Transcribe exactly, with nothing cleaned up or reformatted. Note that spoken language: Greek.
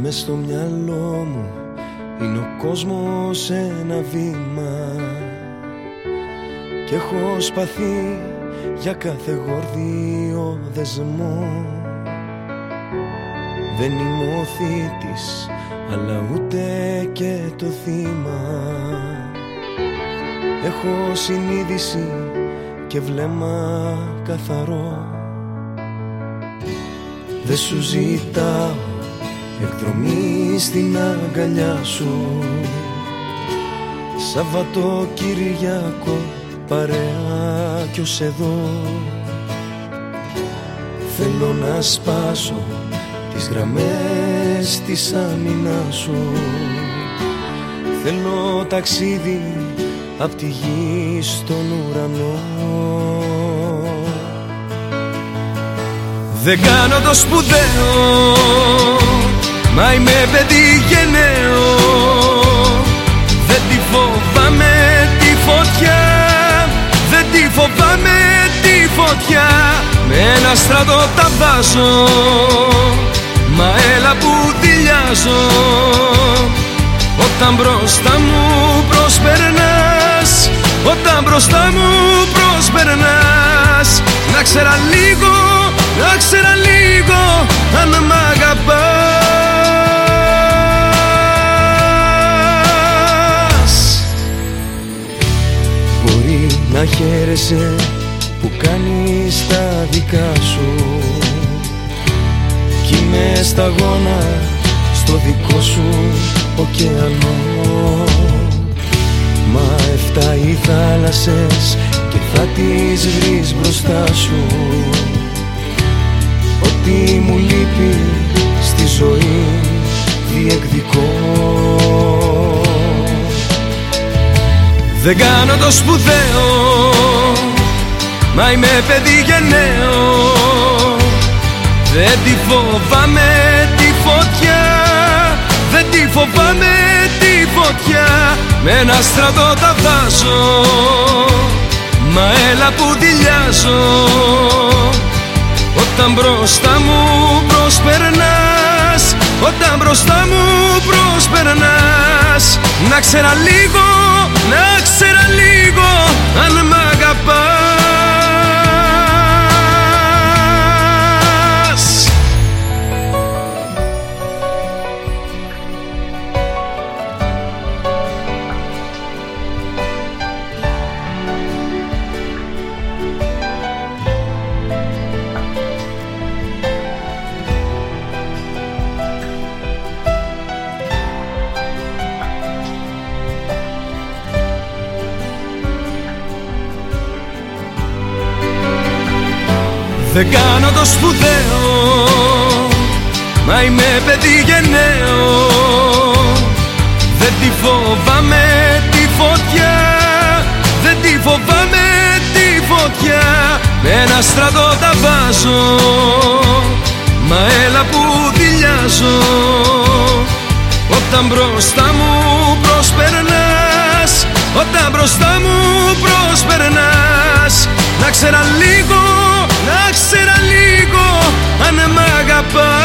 μες στο μυαλό μου είναι ο κόσμος ένα βήμα κι έχω σπαθεί για κάθε γορδίο δεσμό. Δεν είμαι ο θήτης αλλά ούτε και το θύμα. Έχω συνείδηση και βλέμμα καθαρό. Δε σου ζητάω εκδρομή στην αγκαλιά σου, Σαββατοκύριακο παρέα κι ως εδώ. Θέλω να σπάσω τις γραμμές της άμυνας σου. Θέλω ταξίδι απ' τη γη στον ουρανό. Δεν κάνω το σπουδαίο, μα είμαι παιδί γενναίο. Δεν τη φοβάμαι τη φωτιά, δεν τη φοβάμαι τη φωτιά. Με ένα στρατό τα βάζω, μα έλα που δειλιάζω. Όταν μπροστά μου προσπερνάς, όταν μπροστά μου προσπερνάς, να ξέρα λίγο, να ξέρα λίγο αν μ' αγαπάς. Μπορεί να χαίρεσαι που κάνεις τα δικά σου κι είμαι σταγόνα στο δικό σου ωκεανό. Μα εφτά οι θάλασσες και θα τις βρεις μπροστά σου. Ό,τι μου λείπει στη ζωή διεκδικώ. Δεν κάνω το σπουδαίο, μα είμαι παιδί γενναίο. Δεν τη φοβάμαι τη φωτιά, δεν τη φοβάμαι τη φωτιά. Με ένα στρατό τα βάζω, μα έλα που δειλιάζω. Όταν μπροστά μου προσπερνάς, όταν μπροστά μου προσπερνάς, να ξέρα λίγο, να ξέρα λίγο αν μ' αγαπάς. Δεν κάνω το σπουδαίο, μα είμαι παιδί γενναίο. Δεν τη φοβάμαι τη φωτιά, δεν τη φοβάμαι τη φωτιά. Με ένα στρατό τα βάζω, μα έλα που δειλιάζω. Όταν μπροστά μου προσπερνάς, όταν μπροστά μου προσπερνάς, να ξέρα λίγο, να ξέρα λίγο αν μ' αγαπάς.